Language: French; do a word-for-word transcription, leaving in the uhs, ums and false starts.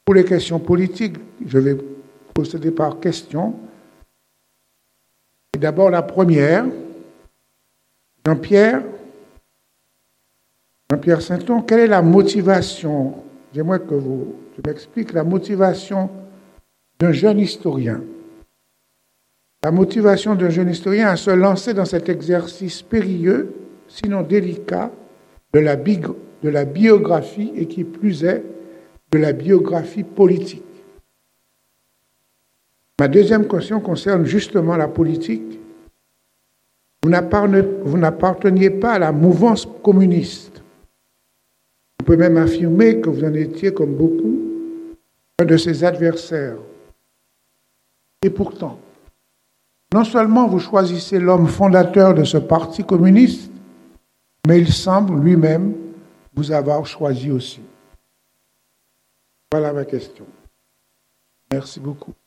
Pour les questions politiques, je vais procéder par questions. Et d'abord la première. Jean-Pierre, Jean-Pierre Sainton, quelle est la motivation, j'aimerais que vous m'expliquiez la motivation d'un jeune historien, la motivation d'un jeune historien à se lancer dans cet exercice périlleux, sinon délicat, de la, bi- de la biographie et qui plus est, de la biographie politique. Ma deuxième question concerne justement la politique. Vous n'apparteniez pas à la mouvance communiste. On peut même affirmer que vous en étiez, comme beaucoup, un de ses adversaires. Et pourtant, non seulement vous choisissez l'homme fondateur de ce parti communiste, mais il semble lui-même vous avoir choisi aussi. Voilà ma question. Merci beaucoup.